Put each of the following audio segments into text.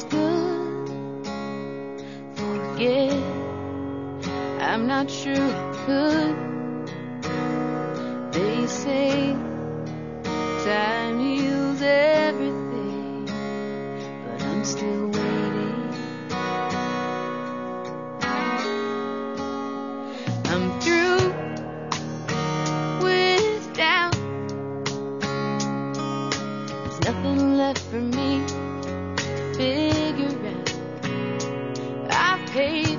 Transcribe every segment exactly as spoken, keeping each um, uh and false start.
feels good. Forget, I'm not sure I could. They say time heals everything, but I'm still waiting. I'm through with doubt. There's nothing left for me to figure out. I've paid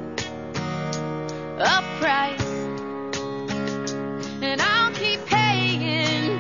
a price, and I'll keep paying.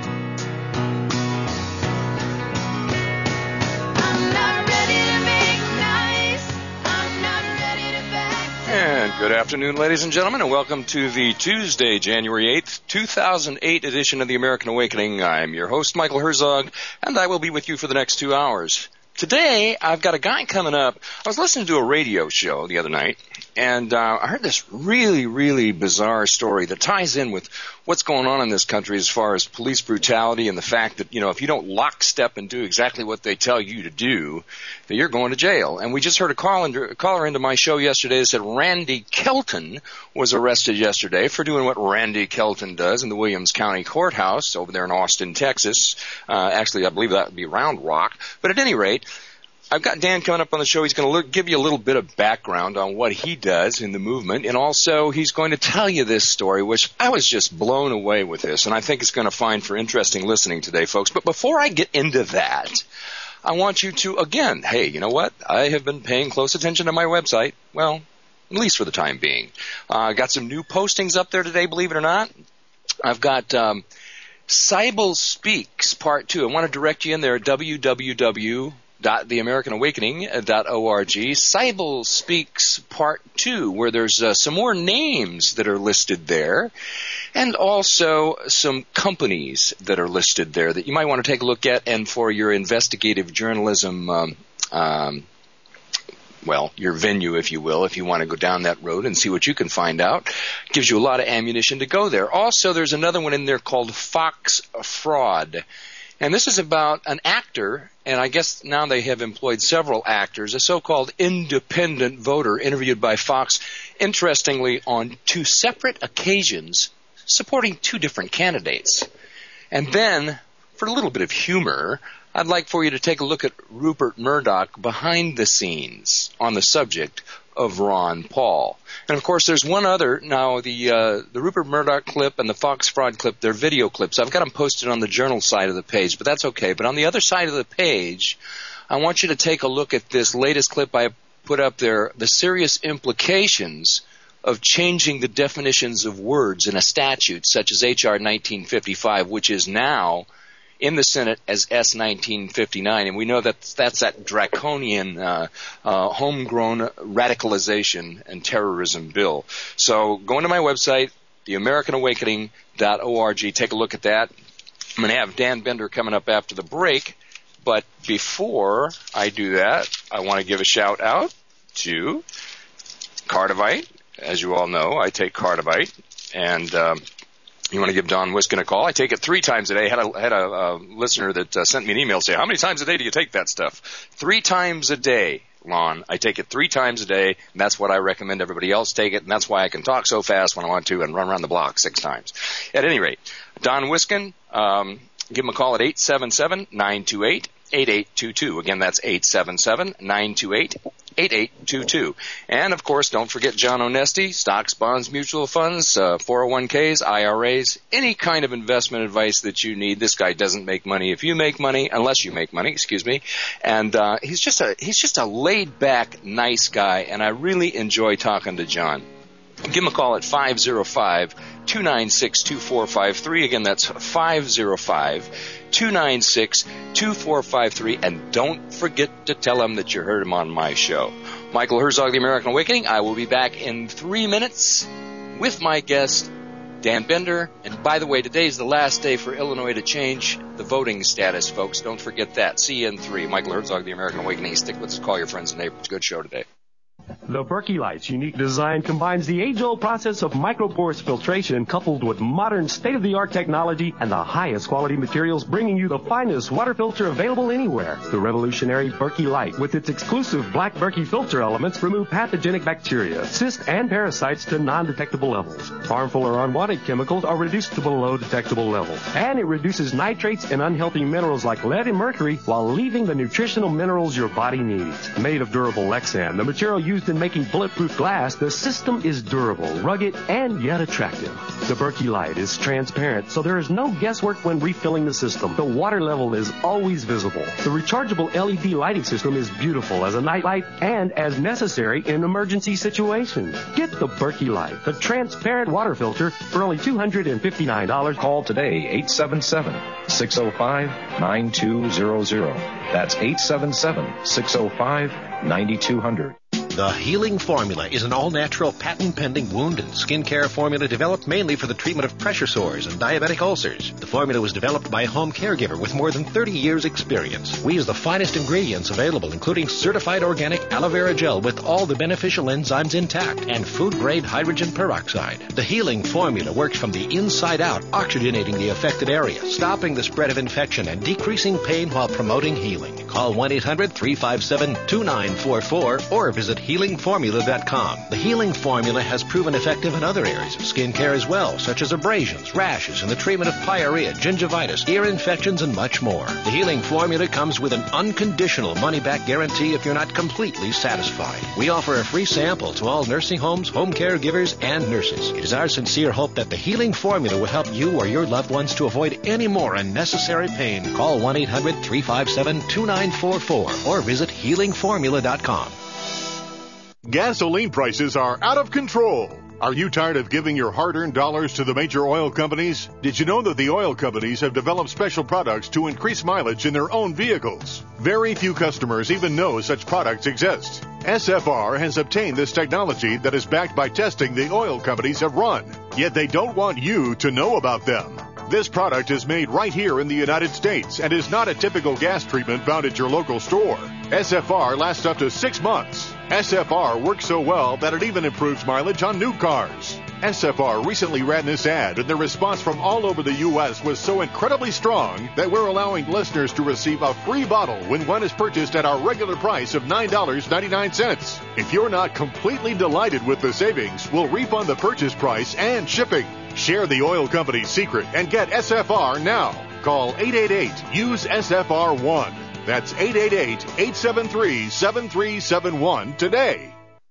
I'm not ready to make nice. I'm not ready to back down. And good afternoon, ladies and gentlemen, and welcome to the Tuesday, January eighth, two thousand eight edition of the American Awakening. I'm your host, Michael Herzog, and I will be with you for the next two hours. Today, I've got a guy coming up. I was listening to a radio show the other night, and uh, I heard this really, really bizarre story that ties in with what's going on in this country as far as police brutality and the fact that, you know, if you don't lockstep and do exactly what they tell you to do, that you're going to jail. And we just heard a, call into, a caller into my show yesterday that said Randy Kelton was arrested yesterday for doing what Randy Kelton does in the Williams County Courthouse over there in Austin, Texas. Uh, actually, I believe that would be Round Rock. But at any rate, I've got Dan coming up on the show. He's going to give you a little bit of background on what he does in the movement, and also he's going to tell you this story, which I was just blown away with this, and I think it's going to find for interesting listening today, folks. But before I get into that, I want you to, again, hey, you know what? I have been paying close attention to my website, well, at least for the time being. I uh, got some new postings up there today, believe it or not. I've got um, Cybele Speaks Part two. I want to direct you in there at w w w dot the american awakening dot org. Cybele Speaks Part two, where there's uh, some more names that are listed there, and also some companies that are listed there that you might want to take a look at, and for your investigative journalism, um, um, well, your venue, if you will, if you want to go down that road and see what you can find out. Gives you a lot of ammunition to go there. Also, there's another one in there called Fox Fraud. And this is about an actor, and I guess now they have employed several actors, a so-called independent voter interviewed by Fox, interestingly, on two separate occasions, supporting two different candidates. And then, for a little bit of humor, I'd like for you to take a look at Rupert Murdoch behind the scenes on the subject of Ron Paul. And of course, there's one other. Now, the uh, the Rupert Murdoch clip and the Fox Fraud clip, they're video clips. I've got them posted on the journal side of the page, but that's okay. But on the other side of the page, I want you to take a look at this latest clip I put up there, the serious implications of changing the definitions of words in a statute such as H R nineteen fifty-five, which is now in the Senate as S nineteen fifty-nine, and we know that that's that draconian, uh, uh, homegrown radicalization and terrorism bill. So go into my website, the american awakening dot org, take a look at that. I'm going to have Dan Bender coming up after the break, but before I do that, I want to give a shout out to Cardivite. As you all know, I take Cardivite, and um, you want to give Don Wiskin a call? I take it three times a day. I had a, had a, a listener that uh, sent me an email saying, how many times a day do you take that stuff? Three times a day, Lon. I take it three times a day, and that's what I recommend everybody else take it, and that's why I can talk so fast when I want to and run around the block six times. At any rate, Don Wiskin, um, give him a call at eight seven seven, nine two eight, eight eight two two. Again, that's eight seven seven, nine two eight, eight eight two two. And, of course, don't forget John Onesti, stocks, bonds, mutual funds, uh, four oh one k's, I R A's, any kind of investment advice that you need. This guy doesn't make money if you make money, unless you make money, excuse me. And uh, he's just a he's just a laid-back, nice guy, and I really enjoy talking to John. Give him a call at five oh five, two nine six, two four five three. Again, that's five oh five, two nine six, two four five three. And don't forget to tell him that you heard him on my show. Michael Herzog, The American Awakening. I will be back in three minutes with my guest, Dan Bender. And by the way, today's the last day for Illinois to change the voting status, folks. Don't forget that. See you in three. Michael Herzog, The American Awakening. Stick with us. Call your friends and neighbors. Good show today. The Berkey Light's unique design combines the age-old process of microporous filtration coupled with modern state-of-the-art technology and the highest quality materials, bringing you the finest water filter available anywhere. The revolutionary Berkey Light, with its exclusive black Berkey filter elements, remove pathogenic bacteria, cysts, and parasites to non-detectable levels. Harmful or unwanted chemicals are reduced to below detectable levels. And it reduces nitrates and unhealthy minerals like lead and mercury while leaving the nutritional minerals your body needs. Made of durable Lexan, the material used in making bulletproof glass, the system is durable, rugged, and yet attractive. The Berkey Light is transparent, so there is no guesswork when refilling the system. The water level is always visible. The rechargeable L E D lighting system is beautiful as a night light and as necessary in emergency situations. Get the Berkey Light, the transparent water filter, for only two hundred fifty-nine dollars. Call today, eight seven seven, six oh five, nine two zero zero. That's eight seven seven, six oh five, nine two zero zero. The Healing Formula is an all-natural, patent-pending wound and skin care formula developed mainly for the treatment of pressure sores and diabetic ulcers. The formula was developed by a home caregiver with more than thirty years' experience. We use the finest ingredients available, including certified organic aloe vera gel with all the beneficial enzymes intact and food-grade hydrogen peroxide. The Healing Formula works from the inside out, oxygenating the affected area, stopping the spread of infection, and decreasing pain while promoting healing. Call one eight hundred, three five seven, two nine four four or visit healing formula dot com. The Healing Formula has proven effective in other areas of skin care as well, such as abrasions, rashes, and the treatment of pyorrhea, gingivitis, ear infections, and much more. The Healing Formula comes with an unconditional money-back guarantee if you're not completely satisfied. We offer a free sample to all nursing homes, home caregivers, and nurses. It is our sincere hope that the Healing Formula will help you or your loved ones to avoid any more unnecessary pain. Call one eight hundred, three five seven, two nine four four or visit healing formula dot com. Gasoline prices are out of control. Are you tired of giving your hard-earned dollars to the major oil companies? Did you know that the oil companies have developed special products to increase mileage in their own vehicles? Very few customers even know such products exist. S F R has obtained this technology that is backed by testing the oil companies have run, yet they don't want you to know about them. This product is made right here in the United States and is not a typical gas treatment found at your local store. S F R lasts up to six months. S F R works so well that it even improves mileage on new cars. S F R recently ran this ad, and the response from all over the U S was so incredibly strong that we're allowing listeners to receive a free bottle when one is purchased at our regular price of nine dollars and ninety-nine cents. If you're not completely delighted with the savings, we'll refund the purchase price and shipping. Share the oil company's secret and get S F R now. Call eight eight eight, use S F R one. That's eight eight eight, eight seven three, seven three seven one today.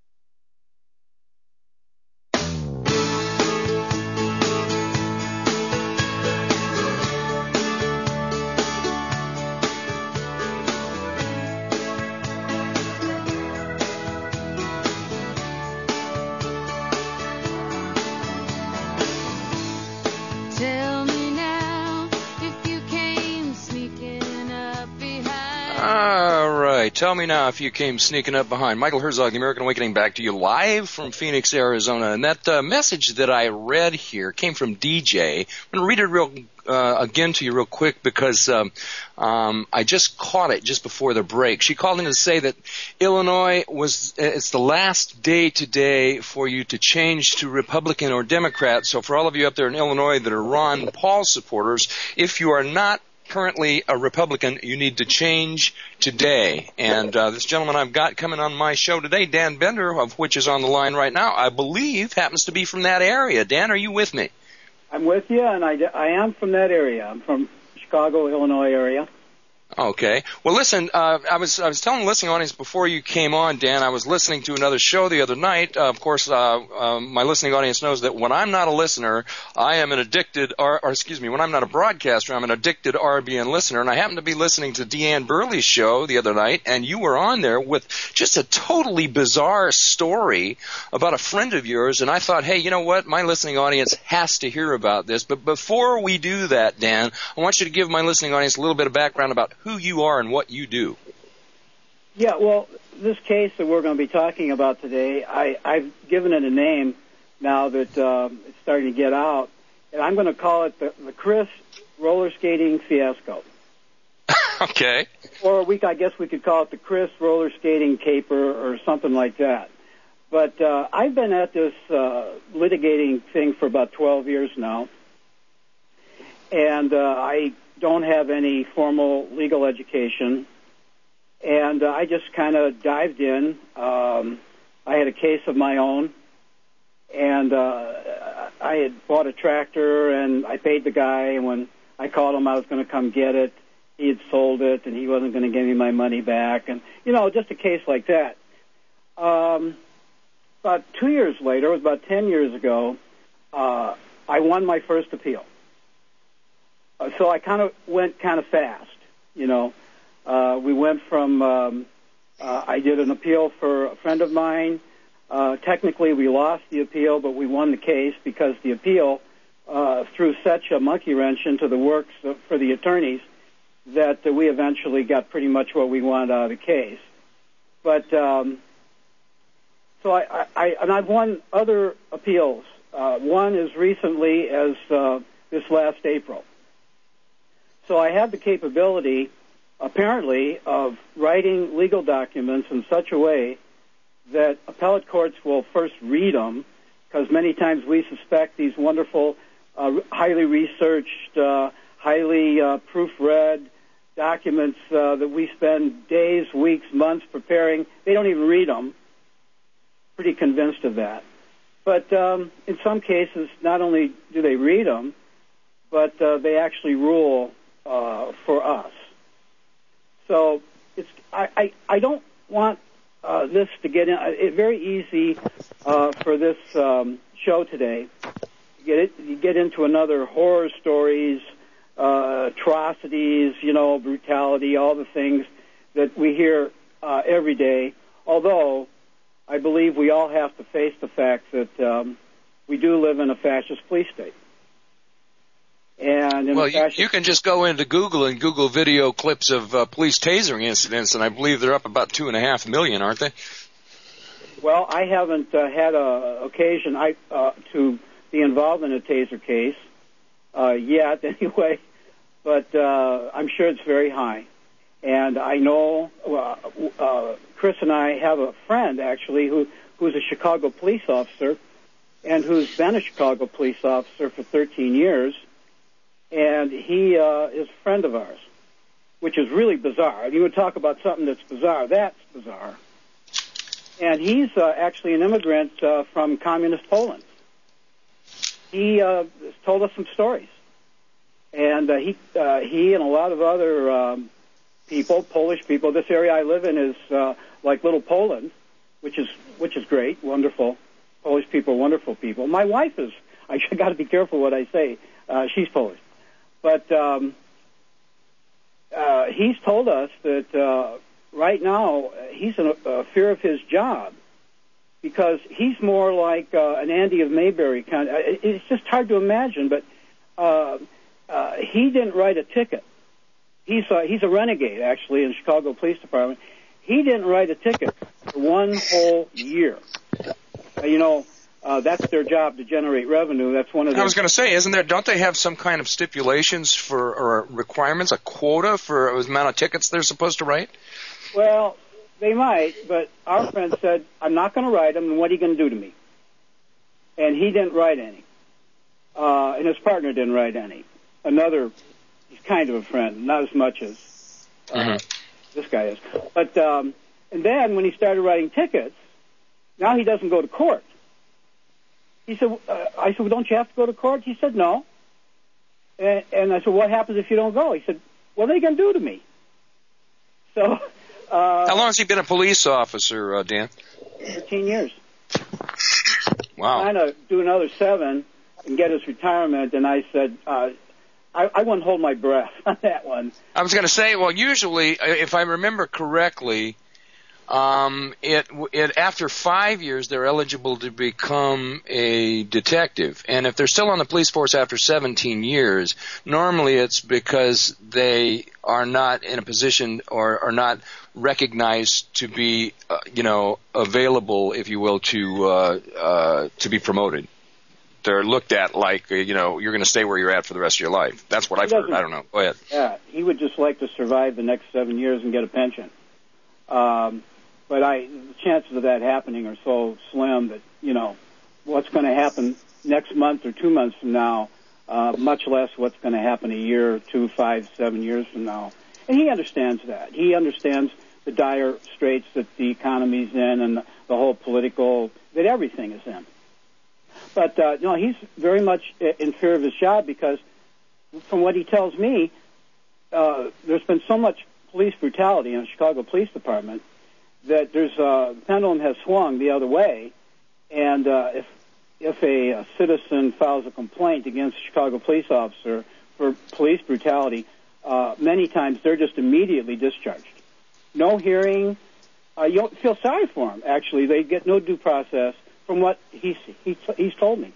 Tell me now if you came sneaking up behind. All right. Tell me now if you came sneaking up behind. Michael Herzog, The American Awakening, back to you live from Phoenix, Arizona. And that uh, message that I read here came from D J. I'm going to read it real uh, again to you real quick because um, um, I just caught it just before the break. She called in to say that Illinois was, it's the last day today for you to change to Republican or Democrat. So for all of you up there in Illinois that are Ron Paul supporters, if you are not currently a Republican, you need to change today. And uh, this gentleman I've got coming on my show today, Dan Bender, of which is on the line right now, I believe happens to be from that area. Dan, are you with me? I'm with you, and I, I am from that area. I'm from Chicago, Illinois area. Okay. Well, listen, uh, I was I was telling the listening audience before you came on, Dan, I was listening to another show the other night. Uh, of course, uh, uh, my listening audience knows that when I'm not a listener, I am an addicted, or, or excuse me, when I'm not a broadcaster, I'm an addicted R B N listener. And I happened to be listening to Deanne Burley's show the other night, and you were on there with just a totally bizarre story about a friend of yours. And I thought, hey, you know what? My listening audience has to hear about this. But before we do that, Dan, I want you to give my listening audience a little bit of background about who you are and what you do. Yeah, well, this case that we're going to be talking about today, I, I've given it a name now that uh, it's starting to get out, and I'm going to call it the, the Chris roller skating fiasco. Okay. Or we, I guess we could call it the Chris roller skating caper or something like that. But uh, I've been at this uh, litigating thing for about twelve years now, and uh, I don't have any formal legal education, and uh, I just kind of dived in. Um, I had a case of my own, and uh, I had bought a tractor, and I paid the guy, and when I called him I was going to come get it, he had sold it, and he wasn't going to give me my money back, and, you know, just a case like that. Um, about two years later, it was about ten years ago, uh, I won my first appeal. Uh, so I kind of went kind of fast, you know. Uh, we went from, um, uh, I did an appeal for a friend of mine. Uh, technically, we lost the appeal, but we won the case because the appeal uh, threw such a monkey wrench into the works for the attorneys that uh, we eventually got pretty much what we wanted out of the case. But um, so I, I, and I've won other appeals. Uh, one as recently as uh, this last April. So I have the capability, apparently, of writing legal documents in such a way that appellate courts will first read them, because many times we suspect these wonderful, uh, highly researched, uh, highly uh, proofread documents uh, that we spend days, weeks, months preparing. They don't even read them. Pretty convinced of that. But um, in some cases, not only do they read them, but uh, they actually rule uh, for us. So it's I, I, I don't want uh, this to get in. It's very easy uh, for this um, show today to get it, you get into another horror stories, uh, atrocities, you know, brutality, all the things that we hear uh, every day. Although I believe we all have to face the fact that um, we do live in a fascist police state. And in well, a fascist you, you can just go into Google and Google video clips of uh, police tasering incidents, and I believe they're up about two and a half million, aren't they? Well, I haven't uh, had a occasion I, uh, to be involved in a taser case uh, yet, anyway. But uh, I'm sure it's very high. And I know uh, uh, Chris and I have a friend, actually, who who's a Chicago police officer and who's been a Chicago police officer for thirteen years. And he uh, is a friend of ours, which is really bizarre. You would talk about something that's bizarre. That's bizarre. And he's uh, actually an immigrant uh, from communist Poland. He uh, told us some stories. And uh, he, uh, he and a lot of other um, people, Polish people, this area I live in is uh, like little Poland, which is which is great, wonderful. Polish people, wonderful people. My wife is, I got to be careful what I say. Uh, she's Polish. But um, uh, he's told us that uh, right now he's in a, a fear of his job because he's more like uh, an Andy of Mayberry kind of. It's just hard to imagine, but uh, uh, he didn't write a ticket. He's a, he's a renegade, actually, in the Chicago Police Department. He didn't write a ticket for one whole year. Uh, you know, Uh, that's their job, to generate revenue. That's one of their... I was going to say, isn't there? Don't they have some kind of stipulations for or requirements, a quota for the amount of tickets they're supposed to write? Well, they might, but our friend said, "I'm not going to write them. And what are you going to do to me?" And he didn't write any, uh, and his partner didn't write any. Another, he's kind of a friend, not as much as uh, mm-hmm. this guy is. But um, and then when he started writing tickets, now he doesn't go to court. He said, uh, I said, well, don't you have to go to court? He said, no. And, and I said, what happens if you don't go? He said, what are they going to do to me? So, uh... How long has he been a police officer, uh, Dan? thirteen years. Wow. Trying to do another seven and get his retirement, and I said, uh, I, I wouldn't hold my breath on that one. I was going to say, well, usually, if I remember correctly, Um, it, it, after five years, they're eligible to become a detective. And if they're still on the police force after seventeen years, normally it's because they are not in a position or are not recognized to be, uh, you know, available, if you will, to, uh, uh, to be promoted. They're looked at like, uh, you know, you're going to stay where you're at for the rest of your life. That's what I've heard. I don't know. Go ahead. Yeah, he would just like to survive the next seven years and get a pension. Um, but I the chances of that happening are so slim that, you know, what's going to happen next month or two months from now, uh, much less what's going to happen a year or two, five, seven years from now. And he understands that. He understands the dire straits that the economy's in and the whole political, that everything is in. But, uh, no, he's very much in fear of his job because from what he tells me, uh, there's been so much police brutality in the Chicago Police Department that there's uh, the pendulum has swung the other way. And uh, if if a, a citizen files a complaint against a Chicago police officer for police brutality, uh, many times they're just immediately discharged. No hearing. Uh, you don't feel sorry for them, actually. They get no due process from what he's, he's, he's told me.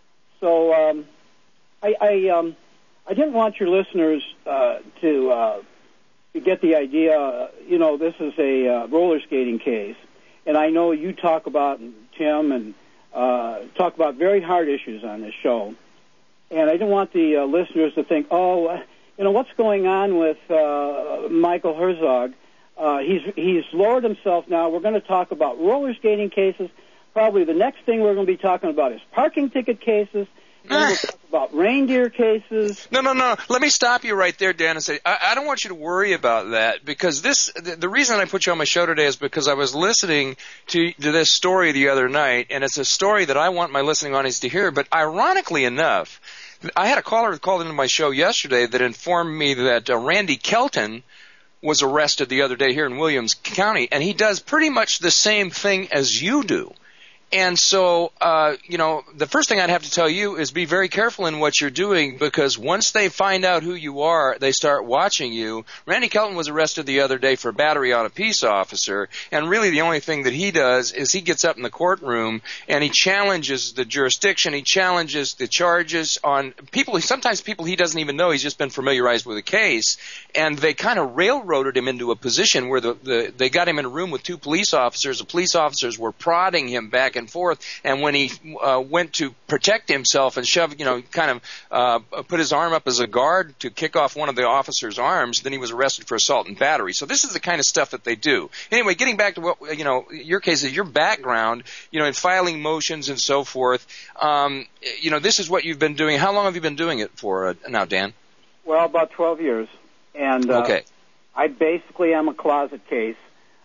So um, I, I, um, I didn't want your listeners uh, to, uh, to get the idea, uh, you know, this is a uh, roller skating case. And I know you talk about, Tim, and uh, talk about very hard issues on this show. And I didn't want the uh, listeners to think, oh, uh, you know, what's going on with uh, Michael Herzog? Uh, he's he's lowered himself now. We're going to talk about roller skating cases. Probably the next thing we're going to be talking about is parking ticket cases. Then we'll talk about reindeer cases. No, no, no. Let me stop you right there, Dan, and say I, I don't want you to worry about that because this. The, the reason I put you on my show today is because I was listening to, to this story the other night, and it's a story that I want my listening audience to hear. But ironically enough, I had a caller who called into my show yesterday that informed me that uh, Randy Kelton was arrested the other day here in Williams County, and he does pretty much the same thing as you do. And so, uh, you know, the first thing I'd have to tell you is be very careful in what you're doing because once they find out who you are, they start watching you. Randy Kelton was arrested the other day for battery on a peace officer, and really the only thing that he does is he gets up in the courtroom and he challenges the jurisdiction, he challenges the charges on people, sometimes people he doesn't even know, he's just been familiarized with the case, and they kind of railroaded him into a position where the, the they got him in a room with two police officers. The police officers were prodding him back and forth, and when he uh, went to protect himself and shove, you know, kind of uh, put his arm up as a guard to kick off one of the officer's arms, then he was arrested for assault and battery. So this is the kind of stuff that they do. Anyway, getting back to what, you know, your case is your background, you know, in filing motions and so forth. Um, you know, this is what you've been doing. How long have you been doing it for uh, now, Dan? Well, about twelve years. And uh, okay. I basically am a closet case.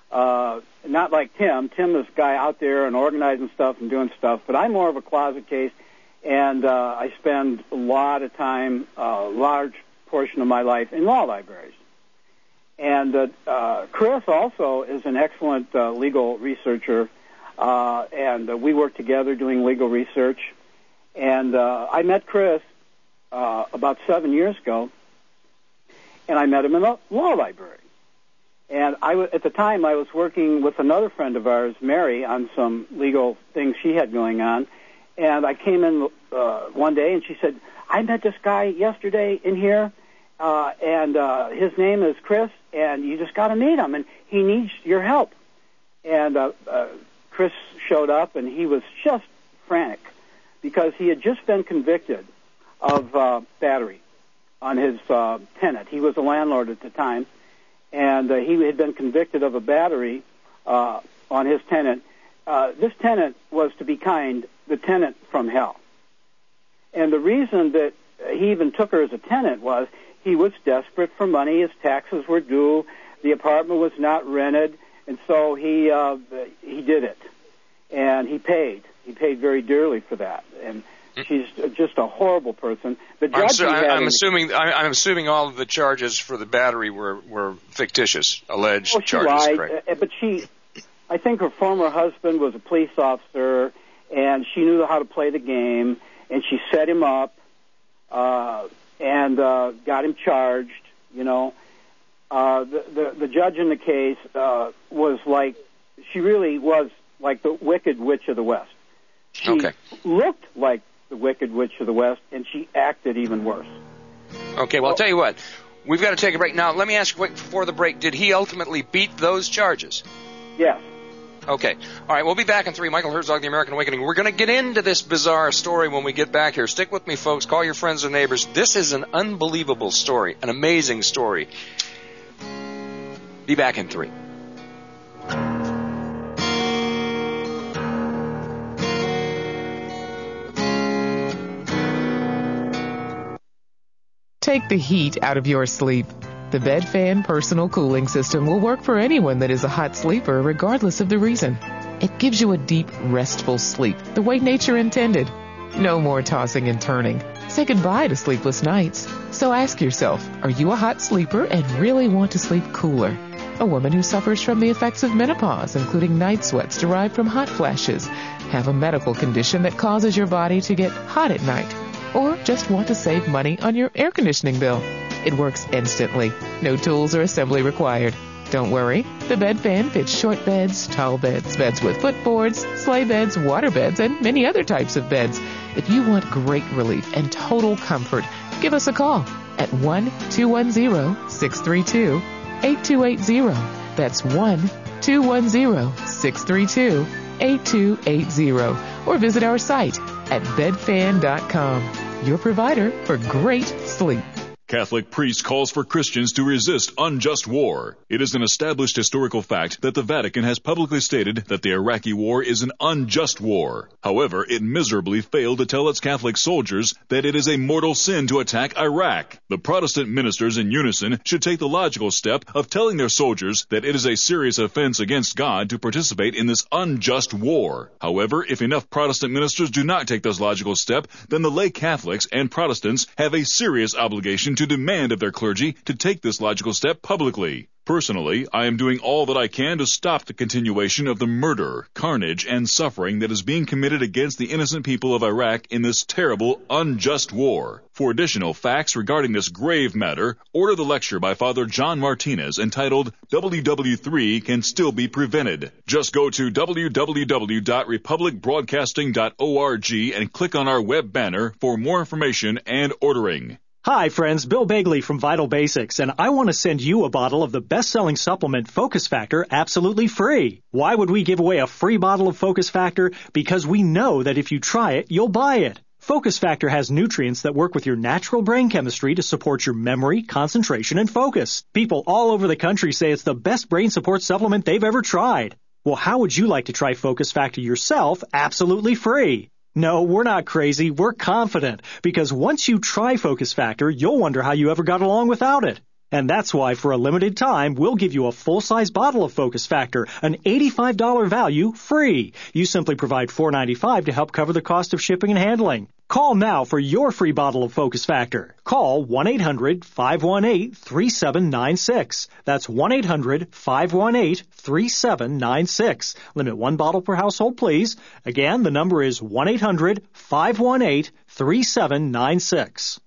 Uh, not like Tim. Tim is a guy out there and organizing stuff and doing stuff, but I'm more of a closet case, and uh, I spend a lot of time, a uh, large portion of my life in law libraries. And uh, uh, Chris also is an excellent uh, legal researcher, uh, and uh, we work together doing legal research. And uh, I met Chris uh, about seven years ago, and I met him in a law library. And I w- at the time, I was working with another friend of ours, Mary, on some legal things she had going on. And I came in uh, one day, and she said, I met this guy yesterday in here, uh, and uh, his name is Chris, and you just got to meet him, and he needs your help. And uh, uh, Chris showed up, and he was just frantic because he had just been convicted of uh, battery on his uh, tenant. He was a landlord at the time. And uh, he had been convicted of a battery uh, on his tenant. Uh, this tenant was, to be kind, the tenant from hell. And the reason that he even took her as a tenant was he was desperate for money. His taxes were due. The apartment was not rented. And so he uh, he did it. And he paid. He paid very dearly for that. And she's just a horrible person. The judge I'm, su- had I'm him, assuming I'm assuming all of the charges for the battery were, were fictitious, alleged well, she charges. lied, Correct. uh, but she, I think her former husband was a police officer, and she knew how to play the game, and she set him up uh, and uh, got him charged. You know, uh, the, the the judge in the case uh, was like, she really was like the Wicked Witch of the West. She Okay. looked like the Wicked Witch of the West, and she acted even worse. Okay, well, I'll tell you what. We've got to take a break. Now, let me ask you quick before the break, did he ultimately beat those charges? Yes. Okay. All right, we'll be back in three. Michael Herzog, The American Awakening. We're going to get into this bizarre story when we get back here. Stick with me, folks. Call your friends and neighbors. This is an unbelievable story, an amazing story. Be back in three. take the heat out of your sleep. The Bed Fan Personal Cooling System will work for anyone that is a hot sleeper, regardless of the reason. It gives you a deep, restful sleep, the way nature intended. No more tossing and turning. Say goodbye to sleepless nights. So ask yourself, are you a hot sleeper and really want to sleep cooler? A woman who suffers from the effects of menopause, including night sweats derived from hot flashes, have a medical condition that causes your body to get hot at night, or just want to save money on your air conditioning bill. It works instantly. No tools or assembly required. Don't worry, the Bed Fan fits short beds, tall beds, beds with footboards, sleigh beds, water beds, and many other types of beds. If you want great relief and total comfort, give us a call at one two one zero, six three two, eight two eight zero. That's one two one zero, six three two, eight two eight zero. Or visit our site at bed fan dot com, your provider for great sleep. Catholic priest calls for Christians to resist unjust war. It is an established historical fact that the Vatican has publicly stated that the Iraqi war is an unjust war. However, it miserably failed to tell its Catholic soldiers that it is a mortal sin to attack Iraq. The Protestant ministers in unison should take the logical step of telling their soldiers that it is a serious offense against God to participate in this unjust war. However, if enough Protestant ministers do not take this logical step, then the lay Catholics and Protestants have a serious obligation to demand of their clergy to take this logical step publicly. Personally, I am doing all that I can to stop the continuation of the murder, carnage, and suffering that is being committed against the innocent people of Iraq in this terrible, unjust war. For additional facts regarding this grave matter, order the lecture by Father John Martinez entitled W W three Can Still Be Prevented. Just go to w w w dot republic broadcasting dot org and click on our web banner for more information and ordering. Hi, friends. Bill Bagley from Vital Basics, and I want to send you a bottle of the best-selling supplement Focus Factor absolutely free. Why would we give away a free bottle of Focus Factor? Because we know that if you try it, you'll buy it. Focus Factor has nutrients that work with your natural brain chemistry to support your memory, concentration, and focus. People all over the country say it's the best brain support supplement they've ever tried. Well, how would you like to try Focus Factor yourself absolutely free? No, we're not crazy. We're confident. Because once you try Focus Factor, you'll wonder how you ever got along without it. And that's why, for a limited time, we'll give you a full-size bottle of Focus Factor, an eighty-five dollars value, free. You simply provide four dollars and ninety-five cents to help cover the cost of shipping and handling. Call now for your free bottle of Focus Factor. Call one eight hundred, five one eight, three seven nine six. That's one eight hundred, five one eight, three seven nine six. Limit one bottle per household, please. Again, the number is one eight hundred, five one eight, three seven nine six.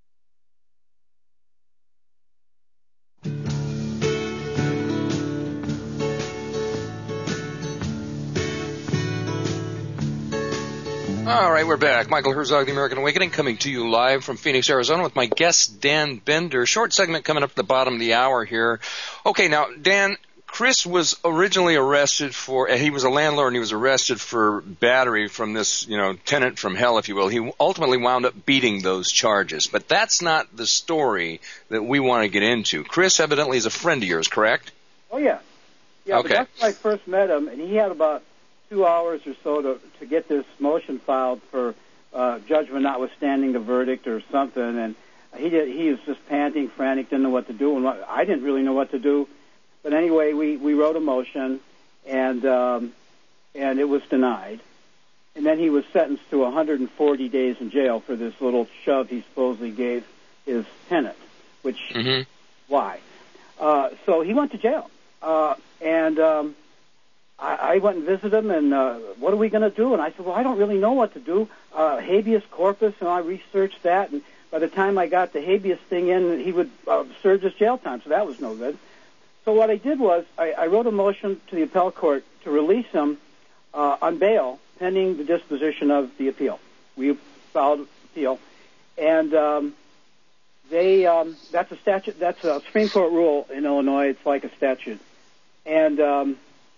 All right, we're back. Michael Herzog, The American Awakening, coming to you live from Phoenix, Arizona, with my guest, Dan Bender. Short segment coming up at the bottom of the hour here. Okay, now, Dan, Chris was originally arrested for, he was a landlord and he was arrested for battery from this, you know, tenant from hell, if you will. He ultimately wound up beating those charges. But that's not the story that we want to get into. Chris evidently is a friend of yours, correct? Oh, yeah. Yeah, okay. But that's when I first met him, and he had about two hours or so to, to get this motion filed for uh, judgment notwithstanding the verdict or something, and he did, he was just panting, frantic, didn't know what to do, and I didn't really know what to do. But anyway, we, we wrote a motion, and um, and it was denied. And then he was sentenced to one hundred forty days in jail for this little shove he supposedly gave his tenant, which, mm-hmm. why? Uh, so he went to jail. Uh, and um, I, I went and visited him, and uh, what are we going to do? And I said, well, I don't really know what to do. Uh, habeas corpus, and I researched that, and by the time I got the habeas thing in, he would uh, serve his jail time, so that was no good. So what I did was I, I wrote a motion to the appellate court to release him uh, on bail pending the disposition of the appeal. We filed appeal, and um, they um, that's a statute. That's a Supreme Court rule in Illinois. It's like a statute, and um,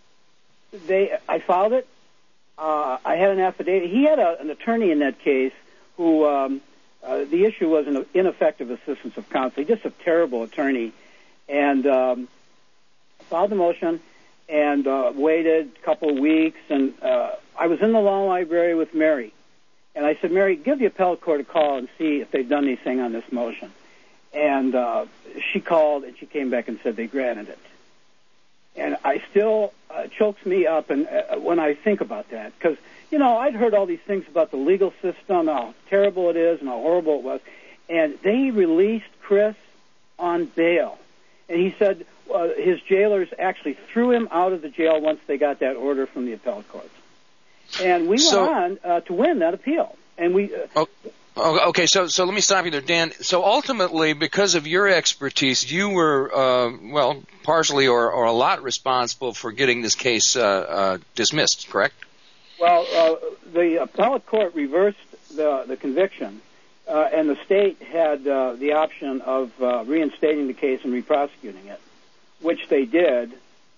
they I filed it. Uh, I had an affidavit. He had a, an attorney in that case who um, uh, the issue was an ineffective assistance of counsel. He's just a terrible attorney, and um, filed the motion and uh, waited a couple of weeks, and uh, I was in the law library with Mary, and I said, Mary, give the appellate court a call and see if they've done anything on this motion. And uh, she called, and she came back and said they granted it. And I still uh, chokes me up and uh, when I think about that, because you know I'd heard all these things about the legal system, how terrible it is, and how horrible it was, and they released Chris on bail, and he said uh, his jailers actually threw him out of the jail once they got that order from the appellate court, and we so, went on uh, to win that appeal, and we. Uh, oh. Okay, so so let me stop you there, Dan. So ultimately, because of your expertise, you were, uh, well, partially or, or a lot responsible for getting this case uh, uh, dismissed, correct? Well, uh, the appellate court reversed the, the conviction, uh, and the state had uh, the option of uh, reinstating the case and reprosecuting it, which they did.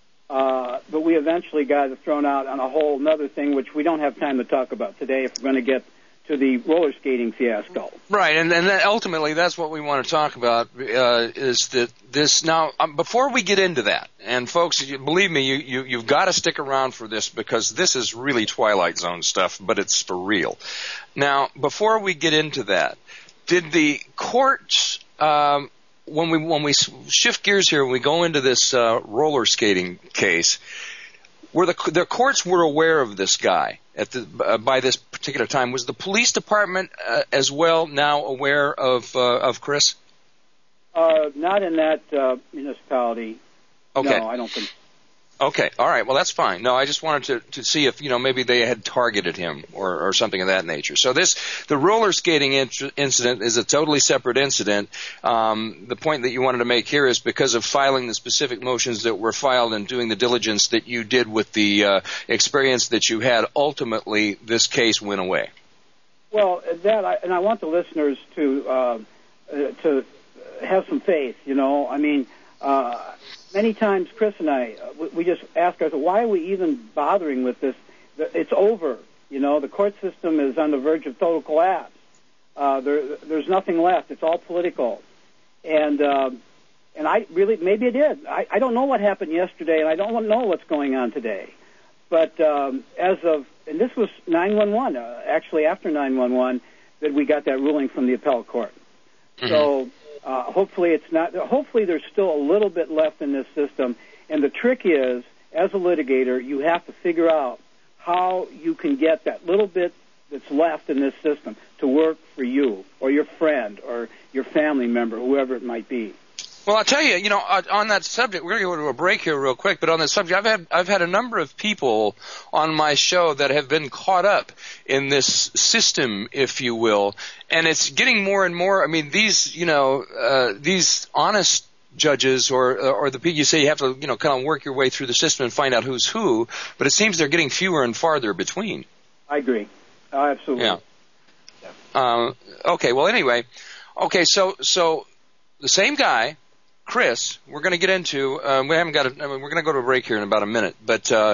Uh, but we eventually got it thrown out on a whole other thing, which we don't have time to talk about today if we're going to get to the roller skating fiasco. Right, and, and then ultimately that's what we want to talk about, uh, is that this, now, um, before we get into that, and folks, you, believe me, you, you, you've got to stick around for this because this is really Twilight Zone stuff, but it's for real. Now, before we get into that, did the courts, um, when we when we shift gears here, when we go into this uh, roller skating case, were the, the courts were aware of this guy at the, uh, by this particular time? Was the police department uh, as well now aware of uh, of Chris? Uh, not in that uh, municipality. Okay. No, I don't think. Okay, all right. Well, that's fine. No, I just wanted to, to see if, you know, maybe they had targeted him or, or something of that nature. So this, the roller skating in- incident is a totally separate incident. Um, the point that you wanted to make here is because of filing the specific motions that were filed and doing the diligence that you did with the uh, experience that you had, ultimately this case went away. Well, that, I, and I want the listeners to uh, to have some faith, you know. I mean, uh, many times Chris and I, we, we just ask ourselves, why are we even bothering with this? It's over. You know, the court system is on the verge of total collapse. Uh, there, there's nothing left. It's all political. And uh, and I really, maybe it did. I, I don't know what happened yesterday, and I don't know what's going on today. But um, as of, and this was nine one one, uh, actually after nine one one, that we got that ruling from the appellate court. Mm-hmm. So uh, hopefully it's not, hopefully there's still a little bit left in this system. And the trick is, as a litigator, you have to figure out how you can get that little bit that's left in this system to work for you or your friend or your family member, whoever it might be. Well, I'll tell you, you know, on that subject, we're going to go to a break here real quick, but on that subject, I've had, I've had a number of people on my show that have been caught up in this system, if you will, and it's getting more and more, I mean, these, you know, uh, these honest judges or or the people, you say you have to, you know, kind of work your way through the system and find out who's who, but it seems they're getting fewer and farther between. I agree. Oh, absolutely. Yeah. yeah. Uh, okay, well, anyway, okay, so so the same guy, Chris, we're going to get into, uh, we haven't got a, I mean, we're going to go to a break here in about a minute, but uh,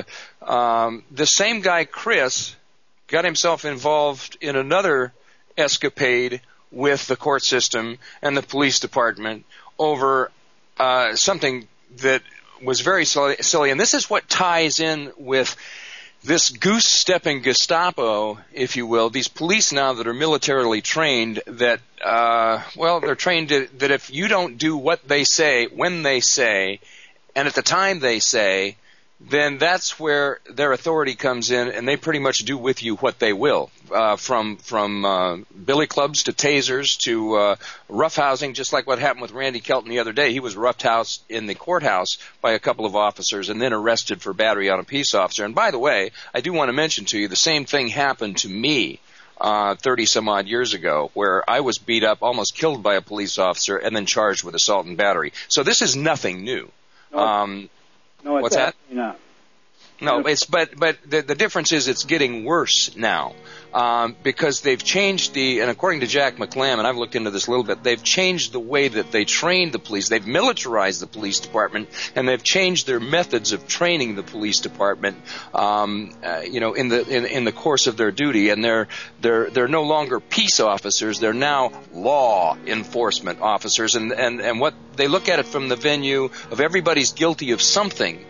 um, the same guy, Chris, got himself involved in another escapade with the court system and the police department over uh, something that was very silly, and this is what ties in with this goose-stepping Gestapo, if you will, these police now that are militarily trained that, uh, well, they're trained to, that if you don't do what they say, when they say, and at the time they say, then that's where their authority comes in, and they pretty much do with you what they will, uh, from from uh, billy clubs to tasers to uh, roughhousing, just like what happened with Randy Kelton the other day. He was roughed-housed in the courthouse by a couple of officers and then arrested for battery on a peace officer. And by the way, I do want to mention to you, the same thing happened to me uh, thirty-some-odd years ago, where I was beat up, almost killed by a police officer, and then charged with assault and battery. So this is nothing new. No. Um, No, it's What's that? Not. No, it's but but the the difference is it's getting worse now um, because they've changed the, and according to Jack McLam, and I've looked into this a little bit, they've changed the way that they train the police. They've militarized the police department, and they've changed their methods of training the police department, um, uh, you know, in the in, in the course of their duty. And they're they're they're no longer peace officers; they're now law enforcement officers. And and and what they look at it from the venue of everybody's guilty of something,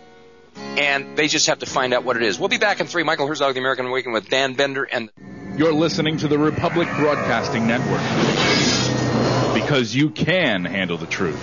and they just have to find out what it is. We'll be back in three. Michael Herzog, The American Awakening, with Dan Bender. And you're listening to the Republic Broadcasting Network. because you can handle the truth.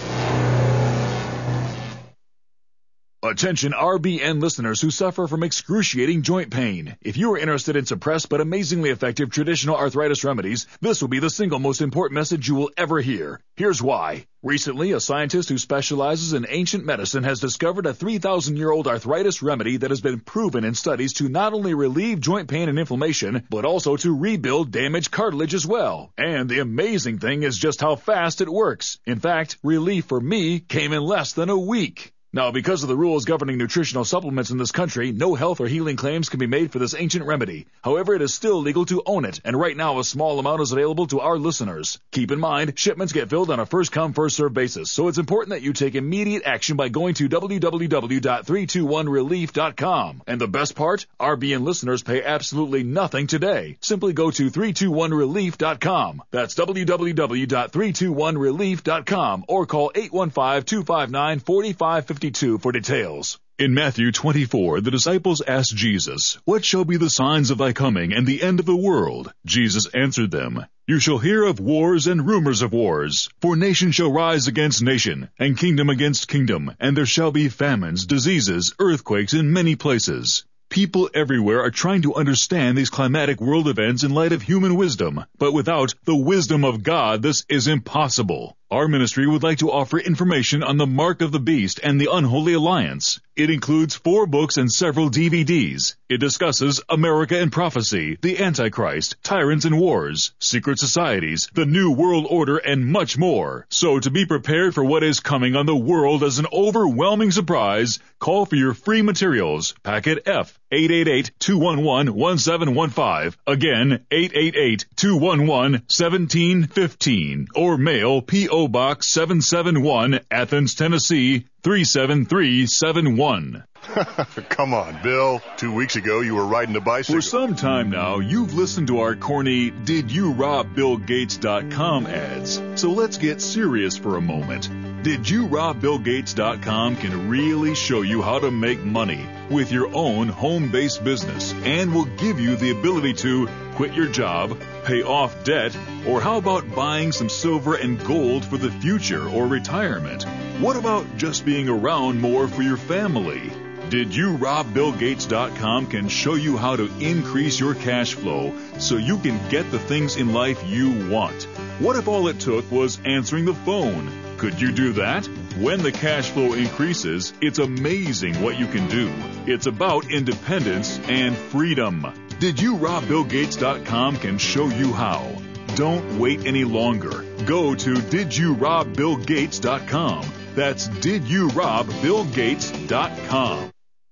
Attention R B N listeners who suffer from excruciating joint pain. If you are interested in suppressed but amazingly effective traditional arthritis remedies, this will be the single most important message you will ever hear. Here's why. Recently, a scientist who specializes in ancient medicine has discovered a three thousand year old arthritis remedy that has been proven in studies to not only relieve joint pain and inflammation, but also to rebuild damaged cartilage as well. And the amazing thing is just how fast it works. In fact, relief for me came in less than a week. Now, because of the rules governing nutritional supplements in this country, no health or healing claims can be made for this ancient remedy. However, it is still legal to own it, and right now a small amount is available to our listeners. Keep in mind, shipments get filled on a first-come, first-served basis, so it's important that you take immediate action by going to w w w dot three two one relief dot com. And the best part? R B N listeners pay absolutely nothing today. Simply go to three two one relief dot com. That's w w w dot three two one relief dot com or call eight one five, two five nine, four five five two for details. In Matthew twenty-four, the disciples asked Jesus, "What shall be the signs of thy coming and the end of the world?" Jesus answered them, "You shall hear of wars and rumors of wars. For nation shall rise against nation, and kingdom against kingdom, and there shall be famines, diseases, earthquakes in many places." People everywhere are trying to understand these climatic world events in light of human wisdom, but without the wisdom of God, this is impossible. Our ministry would like to offer information on the Mark of the Beast and the Unholy Alliance. It includes four books and several D V Ds. It discusses America and Prophecy, the Antichrist, Tyrants and Wars, Secret Societies, the New World Order, and much more. So to be prepared for what is coming on the world as an overwhelming surprise, call for your free materials. Packet F, eight eight eight, two one one, one seven one five. Again, eight eight eight, two one one, one seven one five. Or mail P O Box seven seven one, Athens, Tennessee, three seven three seven one. Come on, Bill. Two weeks ago, you were riding a bicycle. For some time now, you've listened to our corny Did You Rob Bill Gates dot com ads. So let's get serious for a moment. Did You Rob Bill Gates dot com can really show you how to make money with your own home-based business and will give you the ability to quit your job, pay off debt, or how about buying some silver and gold for the future or retirement? What about just being around more for your family? Did You Rob Bill Gates dot com can show you how to increase your cash flow so you can get the things in life you want. What if all it took was answering the phone? Could you do that? When the cash flow increases, it's amazing what you can do. It's about independence and freedom. Did You Rob Bill Gates dot com can show you how. Don't wait any longer. Go to Did You Rob Bill Gates dot com. That's Did You Rob Bill Gates dot com.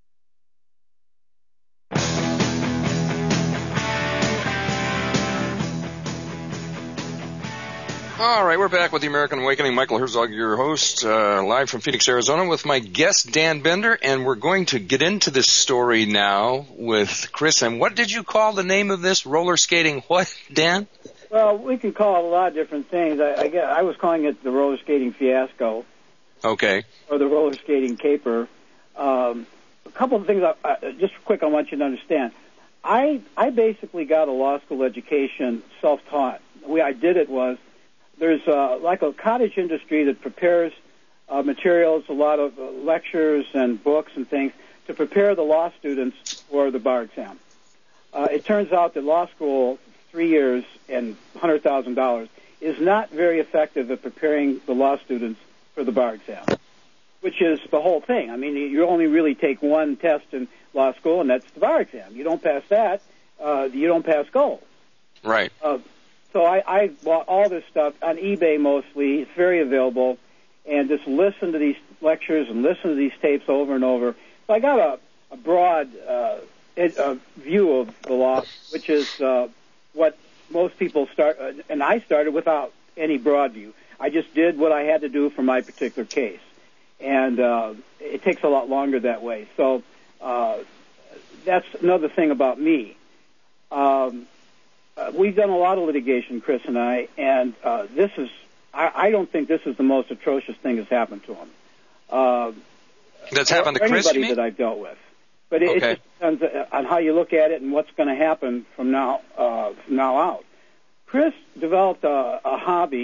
All right, we're back with the American Awakening. Michael Herzog, your host, uh, live from Phoenix, Arizona, with my guest, Dan Bender, and we're going to get into this story now with Chris. And what did you call the name of this? Roller skating what, Dan? Well, we can call it a lot of different things. I, I, guess, I was calling it the roller skating fiasco. Okay. Or the roller skating caper. Um, a couple of things, I, I, just quick, I want you to understand. I I basically got a law school education self-taught. The way I did it was, there's uh, like a cottage industry that prepares uh, materials, a lot of uh, lectures and books and things to prepare the law students for the bar exam. Uh, it turns out that law school, three years and one hundred thousand dollars, is not very effective at preparing the law students for the bar exam, which is the whole thing. I mean, you only really take one test in law school, and that's the bar exam. You don't pass that, uh, you don't pass gold. Right. Uh, So I, I bought all this stuff on eBay mostly. It's very available. And just listen to these lectures and listen to these tapes over and over. So I got a, a broad uh, a view of the law, which is uh, what most people start, uh, and I started without any broad view. I just did what I had to do for my particular case. And uh, it takes a lot longer that way. So uh, that's another thing about me. Um Uh, we've done a lot of litigation, Chris and I, and uh, this is, I, I don't think this is the most atrocious thing that's happened to him. Uh, that's happened to Chris, anybody that I've dealt with. But it, okay. it just depends on how you look at it and what's going to happen from now uh, from now out. Chris developed a, a hobby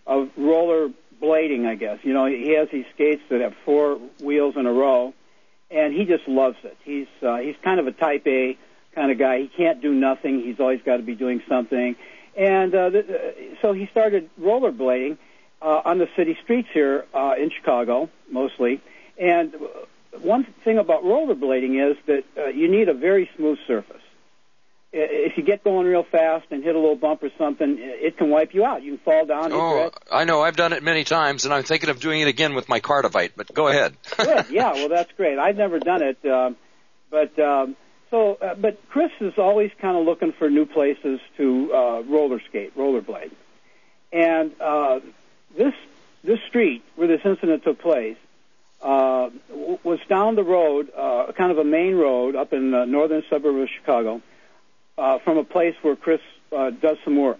of roller blading, I guess. You know, he has these skates that have four wheels in a row, and he just loves it. He's uh, he's kind of a type A kind of guy. He can't do nothing. He's always got to be doing something. And uh, th- uh, so he started rollerblading uh, on the city streets here uh, in Chicago, mostly. And one thing about rollerblading is that uh, you need a very smooth surface. If you get going real fast and hit a little bump or something, it can wipe you out. You can fall down. Oh, I know. I've done it many times, and I'm thinking of doing it again with my Cardivite, but go ahead. Good. Yeah, well, that's great. I've never done it. Um, but um, so, uh, but Chris is always kind of looking for new places to uh, roller skate, rollerblade. And uh, this this street where this incident took place uh, w- was down the road, uh, kind of a main road up in the northern suburb of Chicago, Uh, from a place where Chris uh, does some work.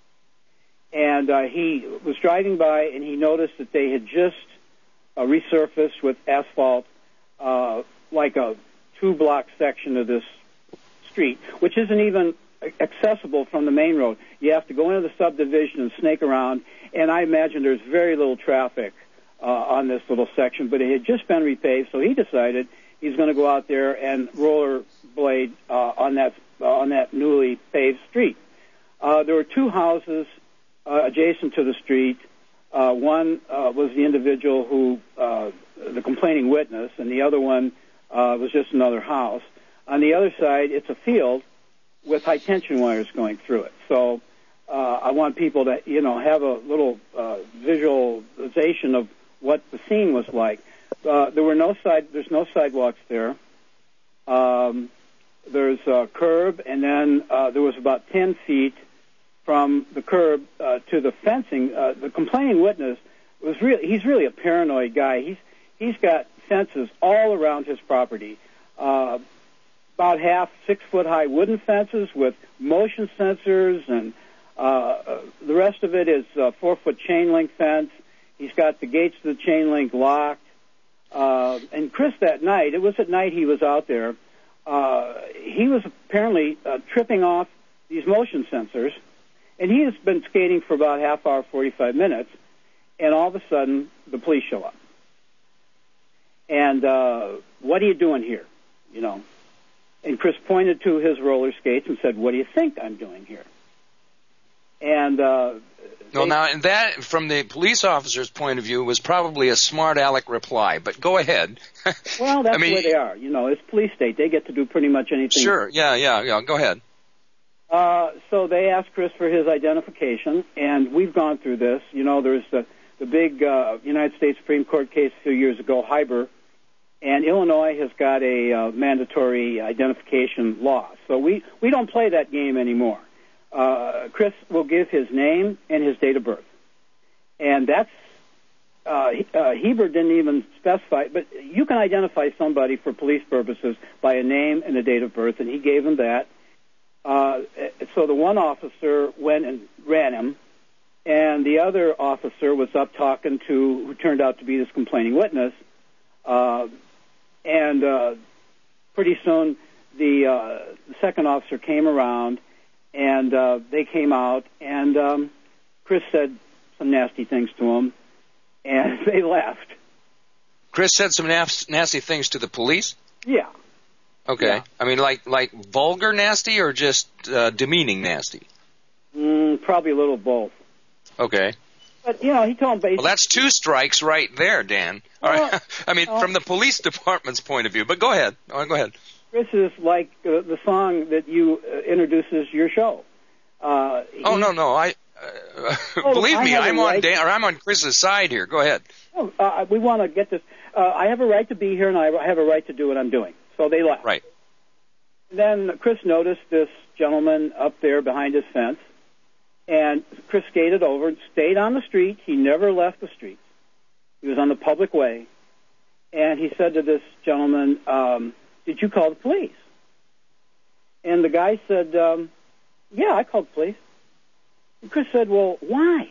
And uh, he was driving by, and he noticed that they had just uh, resurfaced with asphalt uh, like a two-block section of this street, which isn't even accessible from the main road. You have to go into the subdivision and snake around, and I imagine there's very little traffic uh, on this little section, but it had just been repaved, so he decided he's going to go out there and rollerblade uh, on that Uh, on that newly paved street. Uh, there were two houses uh, adjacent to the street. Uh, one uh, was the individual who, uh, the complaining witness, and the other one uh, was just another house. On the other side, it's a field with high tension wires going through it. So uh, I want people to, you know, have a little uh, visualization of what the scene was like. Uh, there were no side. There's no sidewalks there. Um, There's a curb, and then uh, there was about ten feet from the curb uh, to the fencing. Uh, the complaining witness was really—he's really a paranoid guy. He's he's got fences all around his property, uh, about half six-foot-high wooden fences with motion sensors, and uh, the rest of it is a four-foot chain link fence. He's got the gates to the chain link locked. Uh, and Chris, that night, it was at night he was out there. Uh, he was apparently uh, tripping off these motion sensors, and he has been skating for about half hour, forty-five minutes, and all of a sudden the police show up. And uh, what are you doing here? You know? And Chris pointed to his roller skates and said, "What do you think I'm doing here?" And uh, well, now, and that, from the police officer's point of view, was probably a smart aleck reply, but go ahead. Well, that's I mean, the way they are. You know, it's police state. They get to do pretty much anything. Sure, yeah, yeah, yeah. Go ahead. Uh, so they asked Chris for his identification, and we've gone through this. You know, there's the, the big uh, United States Supreme Court case a few years ago, Hyber, and Illinois has got a uh, mandatory identification law. So we, we don't play that game anymore. Uh, Chris will give his name and his date of birth. And that's, uh, uh, Heber didn't even specify, but you can identify somebody for police purposes by a name and a date of birth, and he gave him that. Uh, so the one officer went and ran him, and the other officer was up talking to, who turned out to be this complaining witness, uh, and uh, pretty soon the, uh, the second officer came around, and uh, they came out, and um, Chris said some nasty things to him, and they left. Chris said some nas- nasty things to the police? Yeah. Okay. Yeah. I mean, like like vulgar nasty or just uh, demeaning nasty? Mm, probably a little both. Okay. But, you know, he told him basically... Well, that's two strikes right there, Dan. All well, right. I mean, well, from the police department's point of view. But go ahead. Oh, go ahead. Chris is like uh, the song that you uh, introduces your show. Uh, he, oh no, no, I uh, oh, believe I me, I'm right. on Dan, or I'm on Chris's side here. Go ahead. Oh, uh, we want to get this. Uh, I have a right to be here, and I have a right to do what I'm doing. So they left. Right. Then Chris noticed this gentleman up there behind his fence, and Chris skated over and stayed on the street. He never left the street. He was on the public way, and he said to this gentleman, um, "Did you call the police?" And the guy said, um, "Yeah, I called the police." And Chris said, "Well, why?"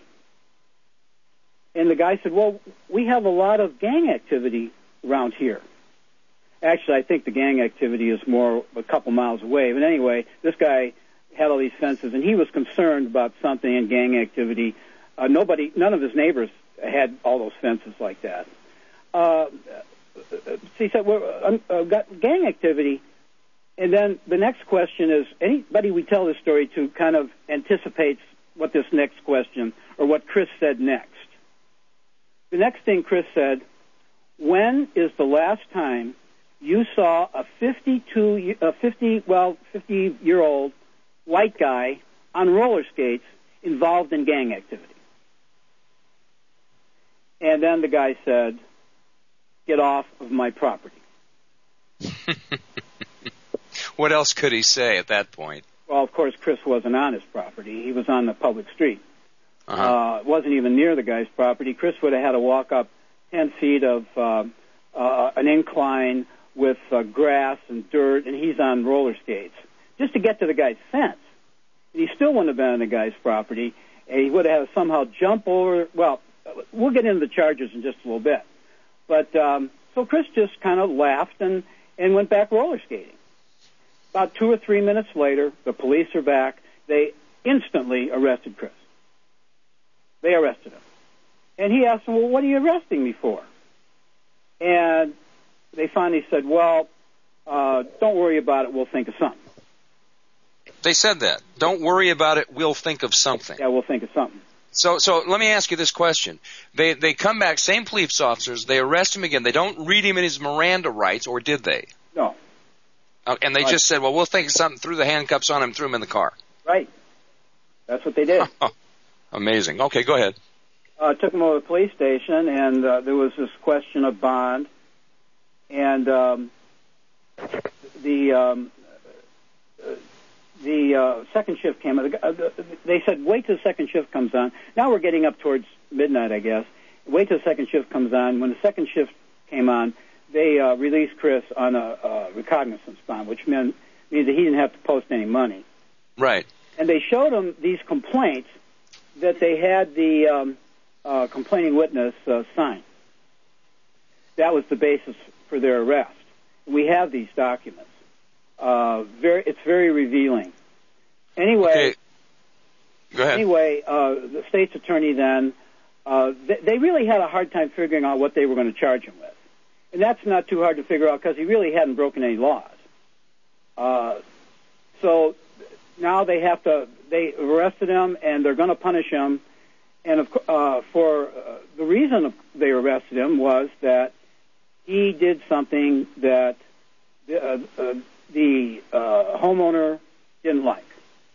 And the guy said, "Well, we have a lot of gang activity around here." Actually, I think the gang activity is more a couple miles away. But anyway, this guy had all these fences, and he was concerned about something in gang activity Uh, nobody, none of his neighbors had all those fences like that. Uh, so he said, well, uh, got gang activity. And then the next question is, anybody we tell this story to kind of anticipates what this next question, or what Chris said next. The next thing Chris said, when is the last time you saw a fifty-two, a fifty, well, fifty-year-old white guy on roller skates involved in gang activity? And then the guy said, get off of my property. What else could he say at that point? Well, of course, Chris wasn't on his property. He was on the public street. Uh-huh. Uh, it wasn't even near the guy's property. Chris would have had to walk up ten feet of uh, uh, an incline with uh, grass and dirt, and he's on roller skates just to get to the guy's fence. And he still wouldn't have been on the guy's property, and he would have had to somehow jump over. Well, we'll get into the charges in just a little bit. But um, so Chris just kind of laughed and, and went back roller skating. About two or three minutes later, the police are back. They instantly arrested Chris. They arrested him. And he asked them, well, what are you arresting me for? And they finally said, well, uh, don't worry about it. We'll think of something. They said that. Don't worry about it. We'll think of something. Yeah, we'll think of something. So, so let me ask you this question. They, they come back, same police officers. They arrest him again. They don't read him in his Miranda rights, or did they? No. Uh, and they Right. just said, well, we'll think of something, threw the handcuffs on him, threw him in the car. Right. That's what they did. Amazing. Okay, go ahead. Uh, took him over to the police station, and uh, there was this question of bond. And um, the um, uh, the uh, second shift came on. Uh, they said, wait till the second shift comes on. Now we're getting up towards midnight, I guess. Wait till the second shift comes on. When the second shift came on, they uh, released Chris on a, a recognizance bond, which meant, means that he didn't have to post any money. Right. And they showed him these complaints that they had the um, uh, complaining witness uh, sign. That was the basis for their arrest. We have these documents. Uh, very, it's very revealing. Anyway, okay. Go ahead. Anyway, uh, the state's attorney then, uh, they, they really had a hard time figuring out what they were going to charge him with. And that's not too hard to figure out because he really hadn't broken any laws. Uh, so now they have to, they arrested him and they're going to punish him. And of, uh, for uh, the reason they arrested him was that he did something that the, uh, uh, the uh, homeowner didn't like.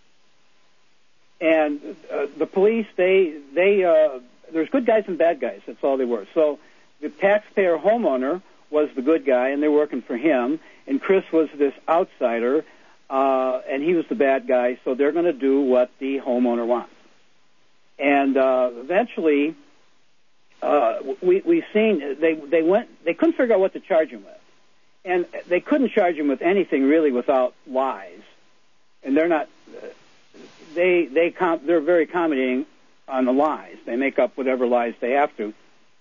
And uh, the police, they, they, uh, there's good guys and bad guys. That's all they were. So the taxpayer homeowner was the good guy, and they're working for him. And Chris was this outsider, uh, and he was the bad guy. So they're going to do what the homeowner wants. And uh, eventually, uh, we, we've seen they they went they couldn't figure out what to charge him with, and they couldn't charge him with anything really without lies. And they're not they they com- they're very accommodating on the lies. They make up whatever lies they have to.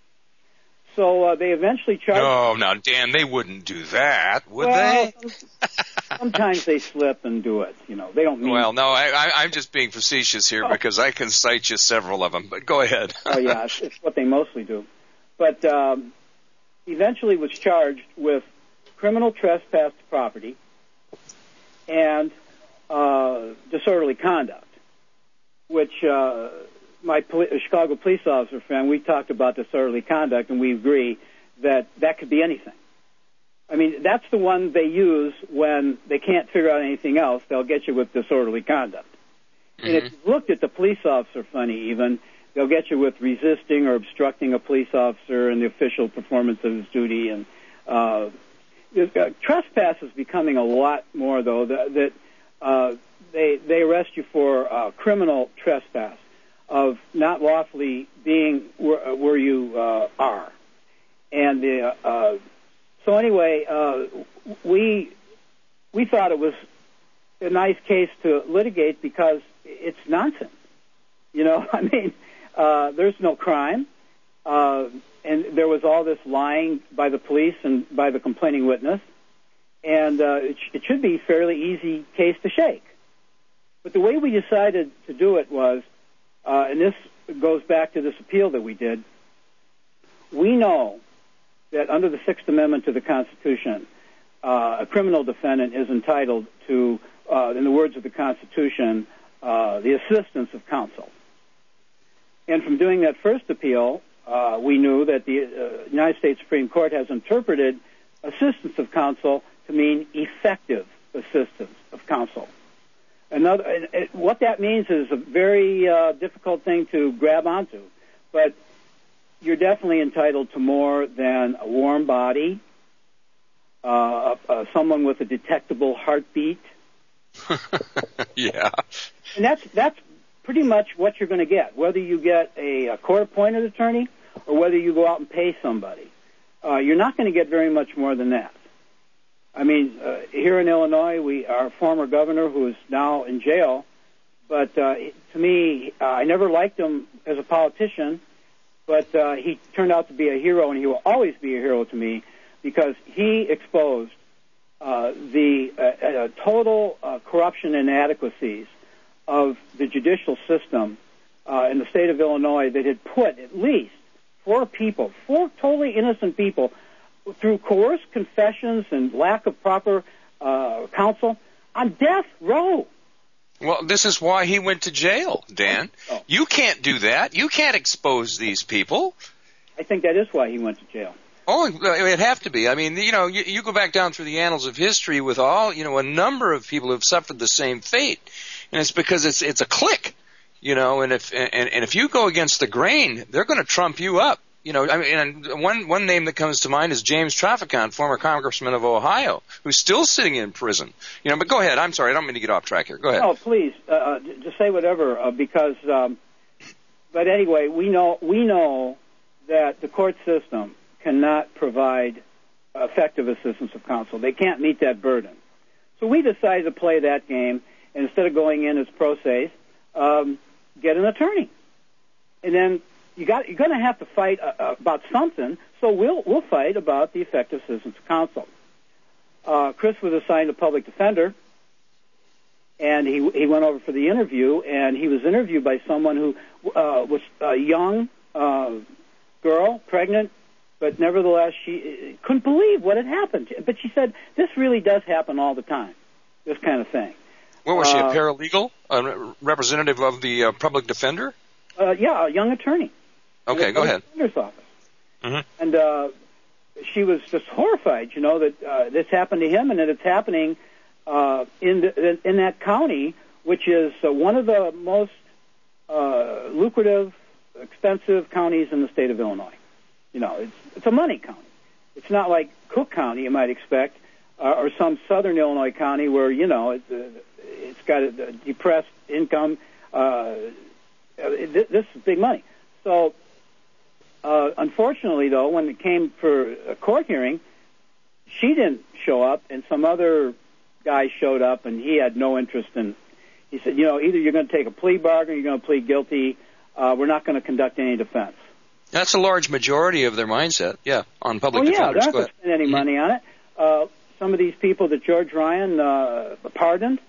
So uh, they eventually charged. No, now Dan, they wouldn't do that, would well, they? Sometimes they slip and do it. You know, they don't mean. Well, no, I, I, I'm just being facetious here Oh. because I can cite you several of them. But go ahead. Oh yeah, it's, it's what they mostly do. But um, eventually was charged with criminal trespass to property and uh, disorderly conduct, which uh, my poli- Chicago police officer friend, we talked about disorderly conduct, and we agree that that could be anything. I mean, that's the one they use when they can't figure out anything else. They'll get you with disorderly conduct. Mm-hmm. And if you looked at the police officer funny even, they'll get you with resisting or obstructing a police officer in the official performance of his duty. And uh, uh, trespass is becoming a lot more, though, that, that uh, they, they arrest you for uh, criminal trespass of not lawfully being where, where you uh, are. And the... Uh, So anyway, uh, we we thought it was a nice case to litigate because it's nonsense. You know, I mean, uh, there's no crime, uh, and there was all this lying by the police and by the complaining witness, and uh, it, sh- it should be a fairly easy case to shake. But the way we decided to do it was, uh, and this goes back to this appeal that we did. We know that under the Sixth Amendment to the Constitution, uh, a criminal defendant is entitled to, uh, in the words of the Constitution, uh, the assistance of counsel. And from doing that first appeal, uh, we knew that the uh, United States Supreme Court has interpreted assistance of counsel to mean effective assistance of counsel. Another, it, what that means is a very uh, difficult thing to grab onto, but you're definitely entitled to more than a warm body, uh, uh, someone with a detectable heartbeat. Yeah. And that's that's pretty much what you're going to get, whether you get a, a court-appointed attorney or whether you go out and pay somebody. Uh, you're not going to get very much more than that. I mean, uh, here in Illinois, we our former governor, who is now in jail, but uh, to me, uh, I never liked him as a politician, but uh, he turned out to be a hero, and he will always be a hero to me because he exposed uh, the uh, uh, total uh, corruption and inadequacies of the judicial system uh, in the state of Illinois that had put at least four people, four totally innocent people, through coerced confessions and lack of proper uh, counsel, on death row. Well, this is why he went to jail, Dan. Oh. You can't do that. You can't expose these people. I think that is why he went to jail. Oh, it'd have to be. I mean, you know, you, you go back down through the annals of history with all, you know, a number of people who have suffered the same fate, and it's because it's it's a clique, you know, and if and, and if you go against the grain, they're going to trump you up. You know, I mean, and one one name that comes to mind is James Traficant, former congressman of Ohio, who's still sitting in prison. You know, but go ahead. I'm sorry, I don't mean to get off track here. Go ahead. No, please, uh, just say whatever, uh, because. Um, but anyway, we know we know that the court system cannot provide effective assistance of counsel. They can't meet that burden. So we decided to play that game, and instead of going in as pro se, um, get an attorney, and then. You got, you're going to have to fight uh, about something, so we'll we'll fight about the effective assistance of counsel. Uh, Chris was assigned a public defender, and he he went over for the interview, and he was interviewed by someone who uh, was a young uh, girl, pregnant, but nevertheless she couldn't believe what had happened. But she said, this really does happen all the time, this kind of thing. What was she, a Uh, paralegal, a representative of the uh, public defender? Uh, yeah, a young attorney. Okay, go ahead. Defender's office. Mm-hmm. And uh, she was just horrified, you know, that uh, this happened to him and that it's happening uh, in the, in that county, which is uh, one of the most uh, lucrative, expensive counties in the state of Illinois. You know, it's it's a money county. It's not like Cook County, you might expect, uh, or some southern Illinois county where, you know, it, uh, it's got a depressed income. Uh, it, this is big money. So, Uh, unfortunately, though, when it came for a court hearing, she didn't show up, and some other guy showed up, and he had no interest in. He said, "You know, either you're going to take a plea bargain, or you're going to plead guilty. Uh, we're not going to conduct any defense." That's a large majority of their mindset. Yeah, on public oh, yeah, defenders. they're not Go going to ahead. spend any Mm-hmm. money on it. Uh, some of these people that George Ryan uh, pardoned,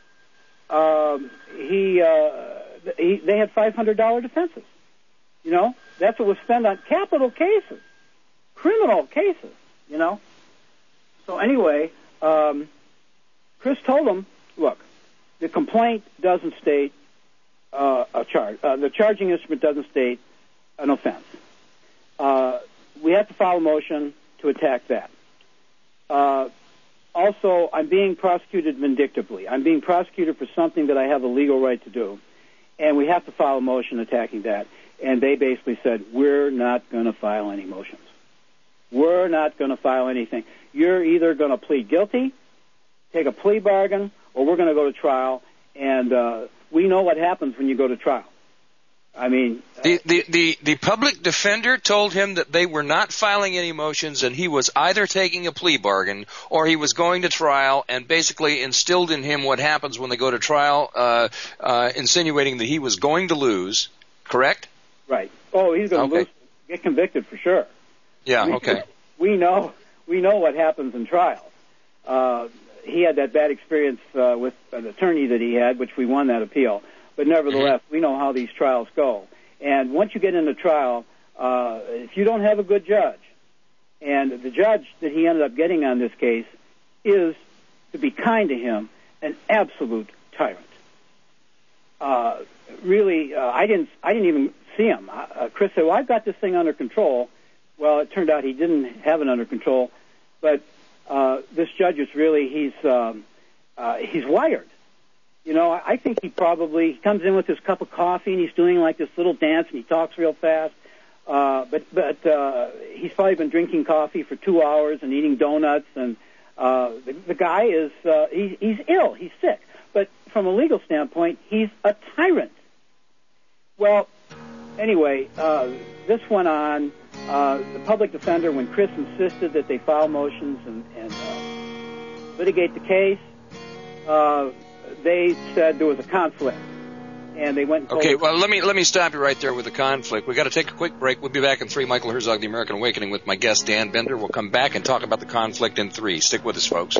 uh, he, uh, he they had five hundred dollars defenses. You know, that's what was spent on capital cases, criminal cases, you know. So anyway, um, Chris told him, look, the complaint doesn't state uh, a charge. Uh, the charging instrument doesn't state an offense. Uh, we have to file a motion to attack that. Uh, also, I'm being prosecuted vindictively. I'm being prosecuted for something that I have a legal right to do, and we have to file a motion attacking that. And they basically said, we're not going to file any motions. We're not going to file anything. You're either going to plead guilty, take a plea bargain, or we're going to go to trial. And uh, we know what happens when you go to trial. I mean... Uh, the, the, the, the public defender told him that they were not filing any motions, and he was either taking a plea bargain or he was going to trial, and basically instilled in him what happens when they go to trial, uh, uh, insinuating that he was going to lose. Correct? Right. Oh, he's going to okay. lose, get convicted for sure. Yeah, we, okay. We know we know what happens in trials. Uh, he had that bad experience uh, with an attorney that he had, which we won that appeal. But nevertheless, mm-hmm. we know how these trials go. And once you get into trial, uh, if you don't have a good judge, and the judge that he ended up getting on this case is, to be kind to him, an absolute tyrant. Uh, really, uh, I didn't, I didn't even see him. Uh, Chris said, "Well, I've got this thing under control." Well, it turned out he didn't have it under control. But uh, this judge is really, he's um, uh, he's wired. You know, I think he probably he comes in with his cup of coffee and he's doing like this little dance and he talks real fast. Uh, but but uh, he's probably been drinking coffee for two hours and eating donuts. And uh, the, the guy is uh, he, he's ill. He's sick. But from a legal standpoint, he's a tyrant. Well, anyway, uh, this went on. Uh, the public defender, when Chris insisted that they file motions and, and uh, litigate the case, uh, they said there was a conflict, and they went and told Okay, well, let me let me stop you right there with the conflict. We've got to take a quick break. We'll be back in three. Michael Herzog, The American Awakening, with my guest, Dan Bender. We'll come back and talk about the conflict in three. Stick with us, folks.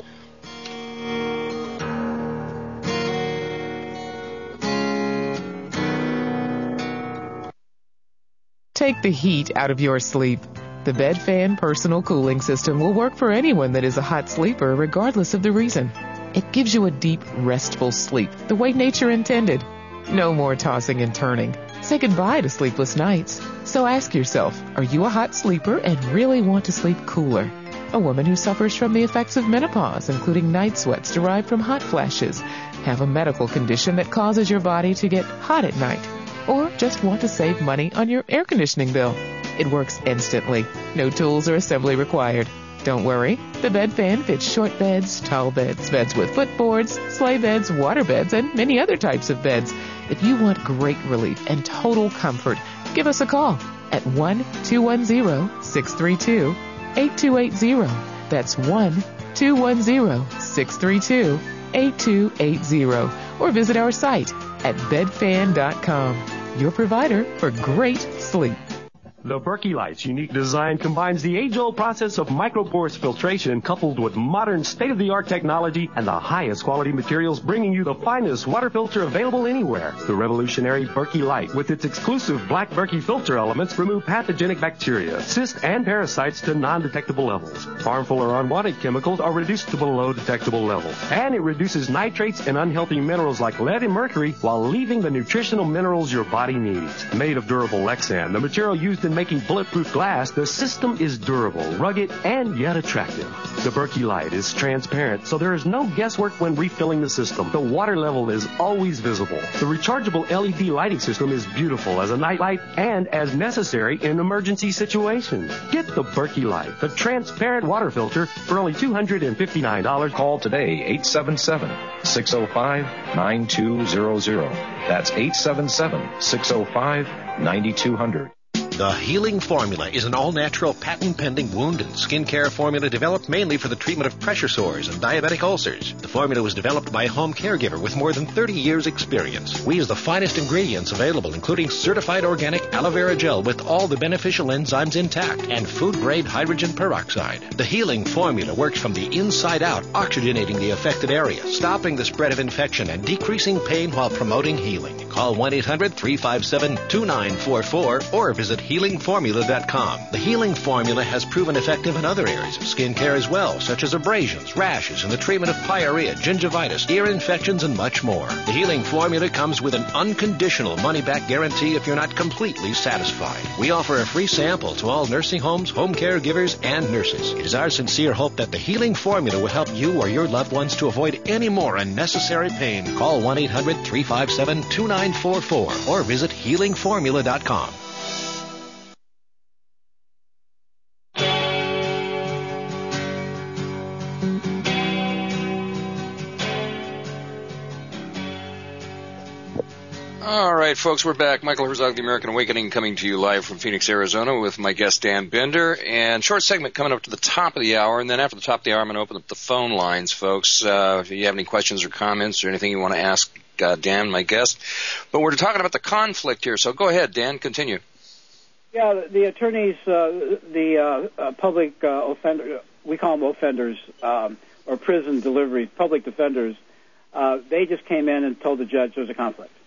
Take the heat out of your sleep. The Bed Fan Personal Cooling System will work for anyone that is a hot sleeper, regardless of the reason. It gives you a deep, restful sleep, the way nature intended. No more tossing and turning. Say goodbye to sleepless nights. So ask yourself, are you a hot sleeper and really want to sleep cooler? A woman who suffers from the effects of menopause, including night sweats derived from hot flashes, have a medical condition that causes your body to get hot at night, or just want to save money on your air conditioning bill. It works instantly. No tools or assembly required. Don't worry. The Bed Fan fits short beds, tall beds, beds with footboards, sleigh beds, water beds, and many other types of beds. If you want great relief and total comfort, give us a call at one two one zero, six three two, eight two eight zero. That's one two one zero, six three two, eight two eight zero. Or visit our site at bed fan dot com. Your provider for great sleep. The Berkey Light's unique design combines the age-old process of microporous filtration coupled with modern state-of-the-art technology and the highest quality materials, bringing you the finest water filter available anywhere. The revolutionary Berkey Light, with its exclusive black Berkey filter elements, remove pathogenic bacteria, cysts, and parasites to non-detectable levels. Harmful or unwanted chemicals are reduced to below detectable levels. And it reduces nitrates and unhealthy minerals like lead and mercury while leaving the nutritional minerals your body needs. Made of durable Lexan, the material used in making bulletproof glass, the system is durable, rugged, and yet attractive. The Berkey Light is transparent, so there is no guesswork when refilling the system. The water level is always visible. The rechargeable L E D lighting system is beautiful as a night light and as necessary in emergency situations. Get the Berkey Light, the transparent water filter, for only two hundred fifty-nine dollars. Call today, eight seven seven, six oh five, nine two zero zero. That's eight seven seven, six oh five, nine two zero zero. The Healing Formula is an all-natural, patent-pending wound and skin care formula developed mainly for the treatment of pressure sores and diabetic ulcers. The formula was developed by a home caregiver with more than thirty years' experience. We use the finest ingredients available, including certified organic aloe vera gel with all the beneficial enzymes intact and food-grade hydrogen peroxide. The Healing Formula works from the inside out, oxygenating the affected area, stopping the spread of infection, and decreasing pain while promoting healing. Call one eight hundred, three five seven, two nine four four or visit healing formula dot com. The Healing Formula has proven effective in other areas of skin care as well, such as abrasions, rashes, and the treatment of pyorrhea, gingivitis, ear infections, and much more. The Healing Formula comes with an unconditional money-back guarantee if you're not completely satisfied. We offer a free sample to all nursing homes, home caregivers, and nurses. It is our sincere hope that the Healing Formula will help you or your loved ones to avoid any more unnecessary pain. Call one eight hundred, three five seven, two nine four four or visit healing formula dot com. All right, folks, we're back. Michael Herzog, The American Awakening, coming to you live from Phoenix, Arizona, with my guest, Dan Bender. And short segment coming up to the top of the hour. And then after the top of the hour, I'm going to open up the phone lines, folks. Uh, if you have any questions or comments or anything you want to ask uh, Dan, my guest. But we're talking about the conflict here. So go ahead, Dan, continue. Yeah, the, the attorneys, uh, the uh, uh, public uh, offender, we call them offenders, um, or prison delivery, public defenders, uh, they just came in and told the judge there was a conflict.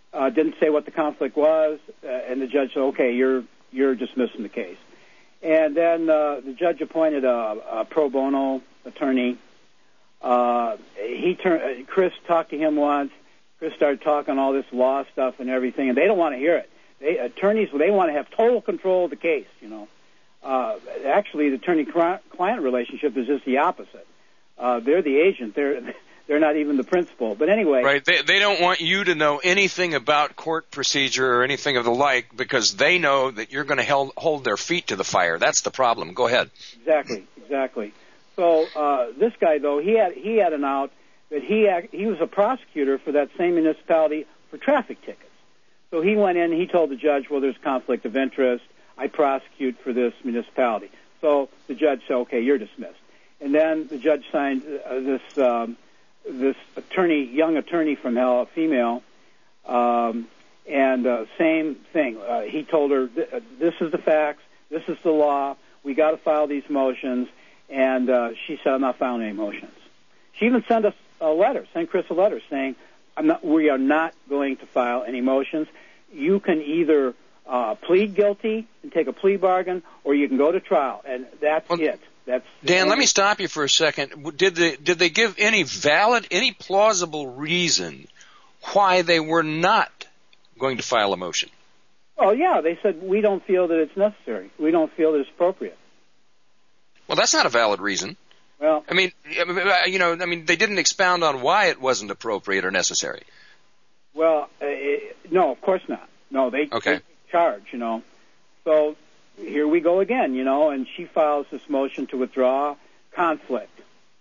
uh, didn't say what the conflict was, uh, and the judge said, okay, you're you're dismissing the case. And then uh, the judge appointed a, a pro bono attorney. Uh, he turned. Chris talked to him once. Chris started talking all this law stuff and everything, and they don't want to hear it. They, attorneys, they want to have total control of the case, you know. Uh, actually, the attorney-client relationship is just the opposite. Uh, they're the agent. They're they're not even the principal. But anyway. Right. They, they don't want you to know anything about court procedure or anything of the like because they know that you're going to hold, hold their feet to the fire. That's the problem. Go ahead. Exactly. Exactly. So uh, this guy, though, he had he had an out that he act, he was a prosecutor for that same municipality for traffic tickets. So he went in and he told the judge, well, there's conflict of interest. I prosecute for this municipality. So the judge said, okay, you're dismissed. And then the judge signed uh, this um, this attorney, young attorney from hell, a female, um, and uh, same thing. Uh, he told her, this is the facts, this is the law, we got to file these motions, and uh, she said, I'm not filing any motions. She even sent us a letter, sent Chris a letter saying, I'm not, we are not going to file any motions. You can either uh, plead guilty and take a plea bargain, or you can go to trial, and that's well, it. That's Dan, let me stop you for a second. Did they did they give any valid, any plausible reason why they were not going to file a motion? Oh yeah, they said we don't feel that it's necessary. We don't feel that it's appropriate. Well, that's not a valid reason. Well, I mean, you know, I mean, they didn't expound on why it wasn't appropriate or necessary. Well, uh, it, no, of course not. No, they, okay. they charge, you know. So here we go again, you know, and she files this motion to withdraw conflict.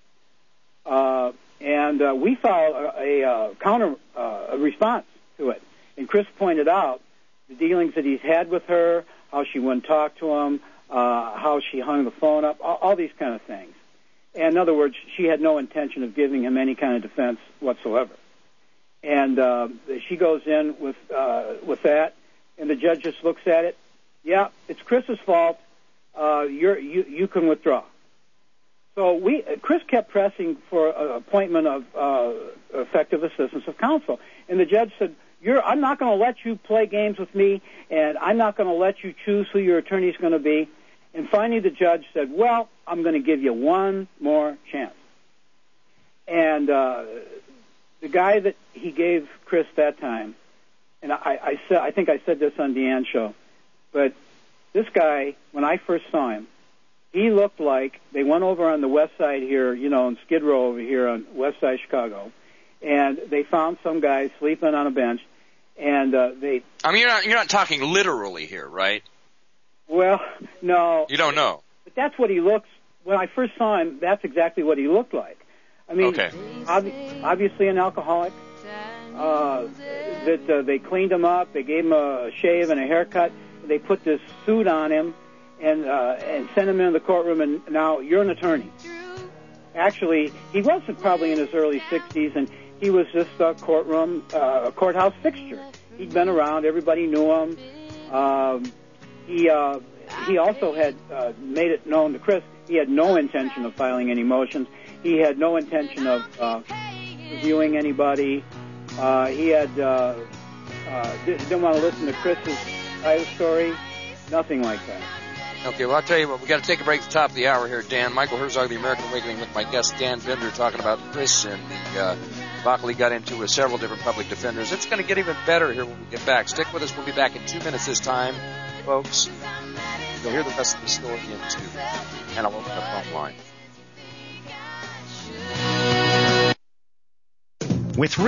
Uh, and uh, we filed a, a uh, counter uh, a response to it. And Chris pointed out the dealings that he's had with her, how she wouldn't talk to him, uh, how she hung the phone up, all, all these kind of things. And in other words, she had no intention of giving him any kind of defense whatsoever. And uh, she goes in with uh, with that, and the judge just looks at it. Yeah, it's Chris's fault. Uh, you're, you you can withdraw. So we Chris kept pressing for an appointment of uh, effective assistance of counsel, and the judge said, "You're I'm not going to let you play games with me, and I'm not going to let you choose who your attorney is going to be." And finally, the judge said, "Well, I'm going to give you one more chance." And uh, the guy that he gave Chris that time, and I, I said, I think I said this on Deanne's show, but this guy, when I first saw him, he looked like they went over on the west side here, you know, in Skid Row over here on west side Chicago, and they found some guy sleeping on a bench, and uh, they. I mean, you're not you're not talking literally here, right? Well, no. You don't know. But that's what he looks. When I first saw him, that's exactly what he looked like. I mean, okay. ob- obviously an alcoholic. Uh, that uh, they cleaned him up, they gave him a shave and a haircut, they put this suit on him, and uh, and sent him into the courtroom. And now you're an attorney. Actually, he wasn't probably in his early sixties, and he was just a courtroom, uh, a courthouse fixture. He'd been around; everybody knew him. Um, he uh, he also had uh, made it known to Chris he had no intention of filing any motions. He had no intention of uh, reviewing anybody. Uh, he had uh, uh, didn't want to listen to Chris's side of the story. Nothing like that. Okay, well, I'll tell you what, we've got to take a break at the top of the hour here, Dan. Michael Herzog, The American Awakening, with my guest, Dan Bender, talking about Chris and the uh, debacle he got into with several different public defenders. It's going to get even better here when we get back. Stick with us. We'll be back in two minutes this time, folks. You'll hear the rest of the story in two. And I'll open up phone line. With